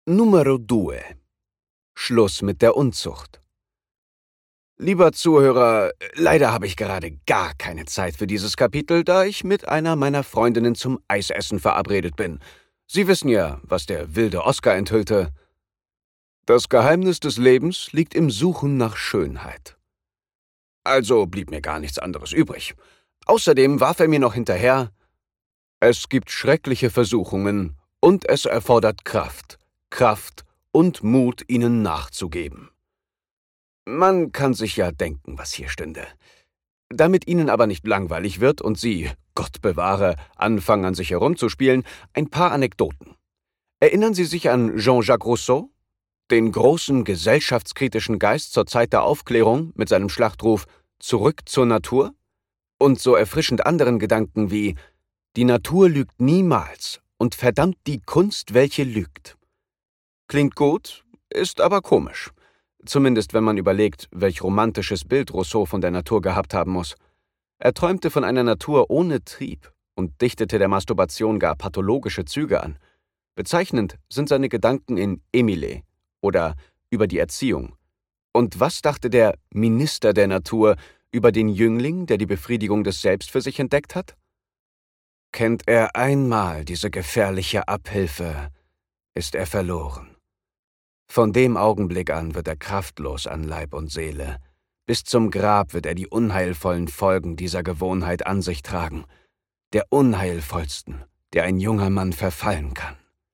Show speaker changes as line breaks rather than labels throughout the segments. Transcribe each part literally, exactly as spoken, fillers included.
Numero due. Schluss mit der Unzucht. Lieber Zuhörer, leider habe ich gerade gar keine Zeit für dieses Kapitel, da ich mit einer meiner Freundinnen zum Eisessen verabredet bin. Sie wissen ja, was der wilde Oscar enthüllte. Das Geheimnis des Lebens liegt im Suchen nach Schönheit. Also blieb mir gar nichts anderes übrig. Außerdem warf er mir noch hinterher: Es gibt schreckliche Versuchungen und es erfordert Kraft, Kraft und Mut, ihnen nachzugeben. Man kann sich ja denken, was hier stünde. Damit Ihnen aber nicht langweilig wird und Sie, Gott bewahre, anfangen an sich herumzuspielen, ein paar Anekdoten. Erinnern Sie sich an Jean-Jacques Rousseau? Den großen gesellschaftskritischen Geist zur Zeit der Aufklärung mit seinem Schlachtruf »Zurück zur Natur«? Und so erfrischend anderen Gedanken wie »Die Natur lügt niemals und verdammt die Kunst, welche lügt«. Klingt gut, ist aber komisch. Zumindest wenn man überlegt, welch romantisches Bild Rousseau von der Natur gehabt haben muss. Er träumte von einer Natur ohne Trieb und dichtete der Masturbation gar pathologische Züge an. Bezeichnend sind seine Gedanken in Émile oder über die Erziehung. Und was dachte der Minister der Natur über den Jüngling, der die Befriedigung des Selbst für sich entdeckt hat? Kennt er einmal diese gefährliche Abhilfe, ist er verloren. Von dem Augenblick an wird er kraftlos an Leib und Seele. Bis zum Grab wird er die unheilvollen Folgen dieser Gewohnheit an sich tragen. Der unheilvollsten, der ein junger Mann verfallen kann.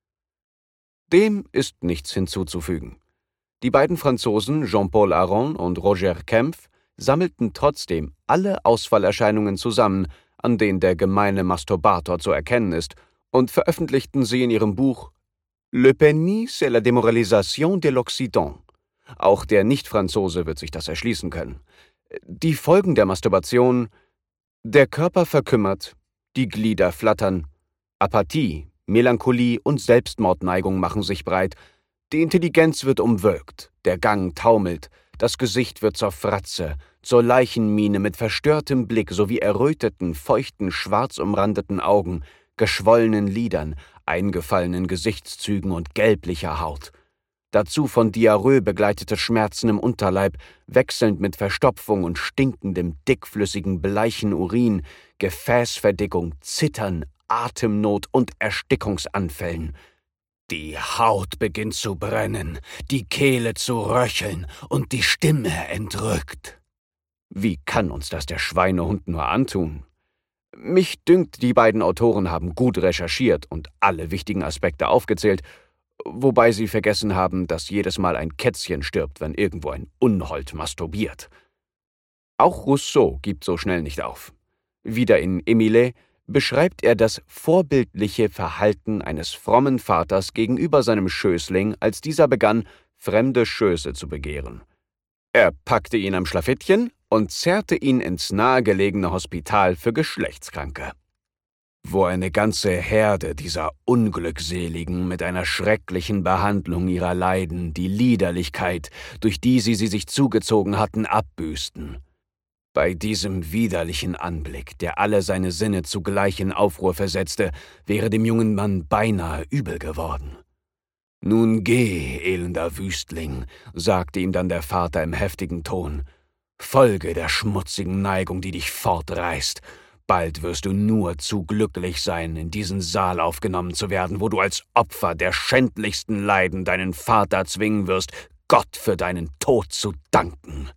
Dem ist nichts hinzuzufügen. Die beiden Franzosen Jean-Paul Aron und Roger Kempf sammelten trotzdem alle Ausfallerscheinungen zusammen, an denen der gemeine Masturbator zu erkennen ist, und veröffentlichten sie in ihrem Buch Le pénis et la démoralisation de l'Occident. Auch der Nicht-Franzose wird sich das erschließen können. Die Folgen der Masturbation: Der Körper verkümmert, die Glieder flattern, Apathie, Melancholie und Selbstmordneigung machen sich breit, die Intelligenz wird umwölkt, der Gang taumelt, das Gesicht wird zur Fratze, zur Leichenmiene mit verstörtem Blick sowie erröteten, feuchten, schwarz umrandeten Augen, geschwollenen Lidern, eingefallenen Gesichtszügen und gelblicher Haut. Dazu von Diarrhoe begleitete Schmerzen im Unterleib, wechselnd mit Verstopfung und stinkendem, dickflüssigen, bleichen Urin, Gefäßverdickung, Zittern, Atemnot und Erstickungsanfällen. Die Haut beginnt zu brennen, die Kehle zu röcheln und die Stimme entrückt. Wie kann uns das der Schweinehund nur antun? Mich dünkt, die beiden Autoren haben gut recherchiert und alle wichtigen Aspekte aufgezählt, wobei sie vergessen haben, dass jedes Mal ein Kätzchen stirbt, wenn irgendwo ein Unhold masturbiert. Auch Rousseau gibt so schnell nicht auf. Wieder in Émile beschreibt er das vorbildliche Verhalten eines frommen Vaters gegenüber seinem Schößling, als dieser begann, fremde Schöße zu begehren. Er packte ihn am Schlafittchen und zerrte ihn ins nahegelegene Hospital für Geschlechtskranke, wo eine ganze Herde dieser Unglückseligen mit einer schrecklichen Behandlung ihrer Leiden die Liederlichkeit, durch die sie sie sich zugezogen hatten, abbüßten. Bei diesem widerlichen Anblick, der alle seine Sinne zugleich in Aufruhr versetzte, wäre dem jungen Mann beinahe übel geworden. »Nun geh, elender Wüstling«, sagte ihm dann der Vater im heftigen Ton, »folge der schmutzigen Neigung, die dich fortreißt. Bald wirst du nur zu glücklich sein, in diesen Saal aufgenommen zu werden, wo du als Opfer der schändlichsten Leiden deinen Vater zwingen wirst, Gott für deinen Tod zu danken.«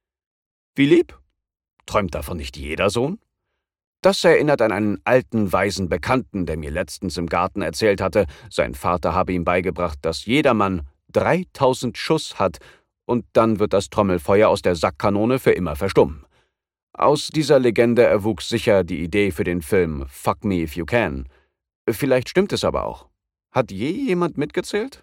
Wie lieb? Träumt davon nicht jeder Sohn? Das erinnert an einen alten, weisen Bekannten, der mir letztens im Garten erzählt hatte, sein Vater habe ihm beigebracht, dass jedermann dreitausend Schuss hat, und dann wird das Trommelfeuer aus der Sackkanone für immer verstummen. Aus dieser Legende erwuchs sicher die Idee für den Film Fuck Me If You Can. Vielleicht stimmt es aber auch. Hat je jemand mitgezählt?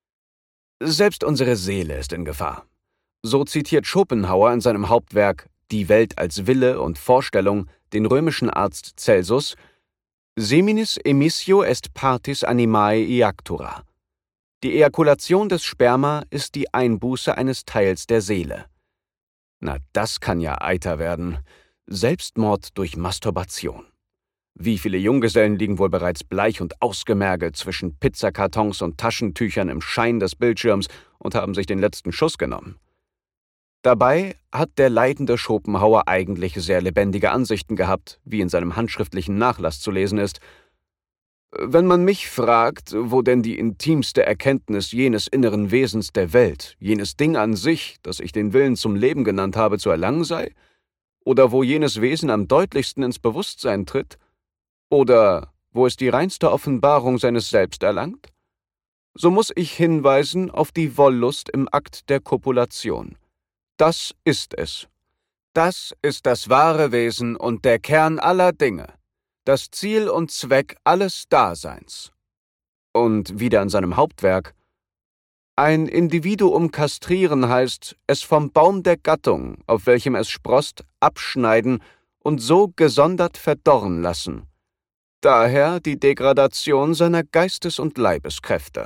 Selbst unsere Seele ist in Gefahr. So zitiert Schopenhauer in seinem Hauptwerk Die Welt als Wille und Vorstellung den römischen Arzt Celsus: Seminis emissio est partis animae iactura. Die Ejakulation des Sperma ist die Einbuße eines Teils der Seele. Na, das kann ja eiter werden. Selbstmord durch Masturbation. Wie viele Junggesellen liegen wohl bereits bleich und ausgemergelt zwischen Pizzakartons und Taschentüchern im Schein des Bildschirms und haben sich den letzten Schuss genommen. Dabei hat der leidende Schopenhauer eigentlich sehr lebendige Ansichten gehabt, wie in seinem handschriftlichen Nachlass zu lesen ist. Wenn man mich fragt, wo denn die intimste Erkenntnis jenes inneren Wesens der Welt, jenes Ding an sich, das ich den Willen zum Leben genannt habe, zu erlangen sei, oder wo jenes Wesen am deutlichsten ins Bewusstsein tritt, oder wo es die reinste Offenbarung seines Selbst erlangt, so muss ich hinweisen auf die Wollust im Akt der Kopulation. Das ist es. Das ist das wahre Wesen und der Kern aller Dinge, das Ziel und Zweck alles Daseins. Und wieder in seinem Hauptwerk: Ein Individuum kastrieren heißt, es vom Baum der Gattung, auf welchem es sproßt, abschneiden und so gesondert verdorren lassen. Daher die Degradation seiner Geistes- und Leibeskräfte.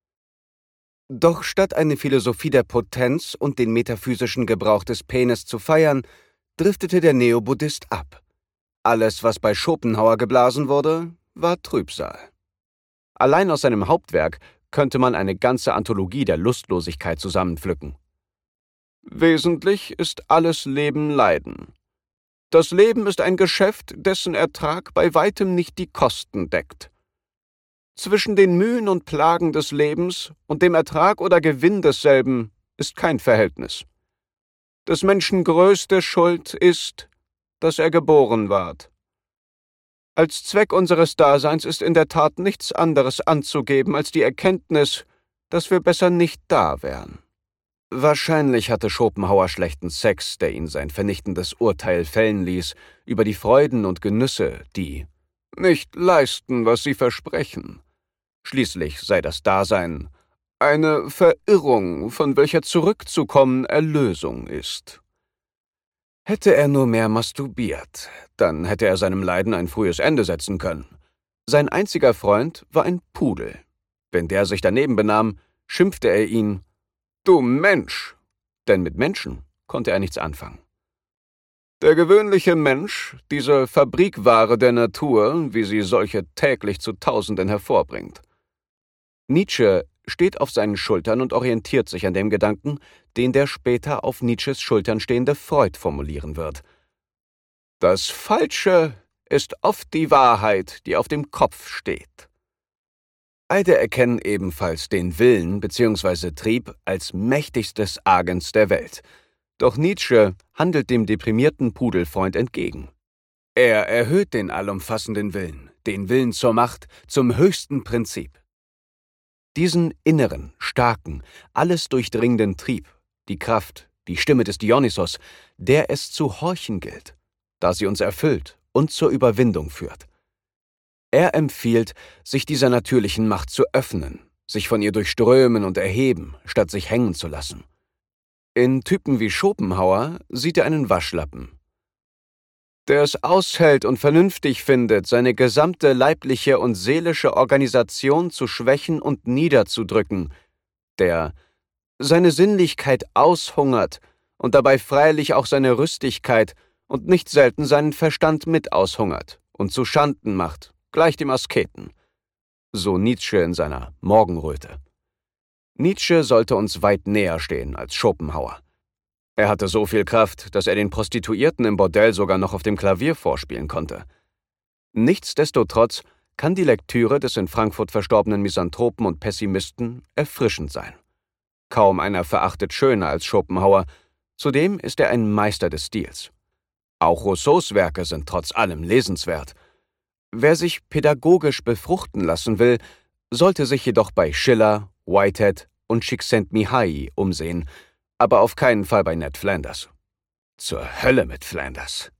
Doch statt eine Philosophie der Potenz und den metaphysischen Gebrauch des Penis zu feiern, driftete der Neobuddhist ab. Alles, was bei Schopenhauer geblasen wurde, war Trübsal. Allein aus seinem Hauptwerk könnte man eine ganze Anthologie der Lustlosigkeit zusammenpflücken. Wesentlich ist alles Leben Leiden. Das Leben ist ein Geschäft, dessen Ertrag bei weitem nicht die Kosten deckt. Zwischen den Mühen und Plagen des Lebens und dem Ertrag oder Gewinn desselben ist kein Verhältnis. Des Menschen größte Schuld ist, dass er geboren ward. Als Zweck unseres Daseins ist in der Tat nichts anderes anzugeben als die Erkenntnis, dass wir besser nicht da wären. Wahrscheinlich hatte Schopenhauer schlechten Sex, der ihn sein vernichtendes Urteil fällen ließ über die Freuden und Genüsse, die nicht leisten, was sie versprechen. Schließlich sei das Dasein eine Verirrung, von welcher zurückzukommen Erlösung ist. Hätte er nur mehr masturbiert, dann hätte er seinem Leiden ein frühes Ende setzen können. Sein einziger Freund war ein Pudel. Wenn der sich daneben benahm, schimpfte er ihn: »Du Mensch!«, denn mit Menschen konnte er nichts anfangen. Der gewöhnliche Mensch, diese Fabrikware der Natur, wie sie solche täglich zu Tausenden hervorbringt. Nietzsche steht auf seinen Schultern und orientiert sich an dem Gedanken, den der später auf Nietzsches Schultern stehende Freud formulieren wird. Das Falsche ist oft die Wahrheit, die auf dem Kopf steht. Beide erkennen ebenfalls den Willen bzw. Trieb als mächtigstes Agens der Welt. Doch Nietzsche handelt dem deprimierten Pudelfreund entgegen. Er erhöht den allumfassenden Willen, den Willen zur Macht, zum höchsten Prinzip. Diesen inneren, starken, alles durchdringenden Trieb, die Kraft, die Stimme des Dionysos, der es zu horchen gilt, da sie uns erfüllt und zur Überwindung führt. Er empfiehlt, sich dieser natürlichen Macht zu öffnen, sich von ihr durchströmen und erheben, statt sich hängen zu lassen. In Typen wie Schopenhauer sieht er einen Waschlappen, der es aushält und vernünftig findet, seine gesamte leibliche und seelische Organisation zu schwächen und niederzudrücken, der seine Sinnlichkeit aushungert und dabei freilich auch seine Rüstigkeit und nicht selten seinen Verstand mit aushungert und zu Schanden macht, gleich dem Asketen. So Nietzsche in seiner Morgenröte. Nietzsche sollte uns weit näher stehen als Schopenhauer. Er hatte so viel Kraft, dass er den Prostituierten im Bordell sogar noch auf dem Klavier vorspielen konnte. Nichtsdestotrotz kann die Lektüre des in Frankfurt verstorbenen Misanthropen und Pessimisten erfrischend sein. Kaum einer verachtet schöner als Schopenhauer, zudem ist er ein Meister des Stils. Auch Rousseaus Werke sind trotz allem lesenswert. Wer sich pädagogisch befruchten lassen will, sollte sich jedoch bei Schiller, Whitehead und Csikszentmihalyi umsehen, aber auf keinen Fall bei Ned Flanders. Zur Hölle mit Flanders.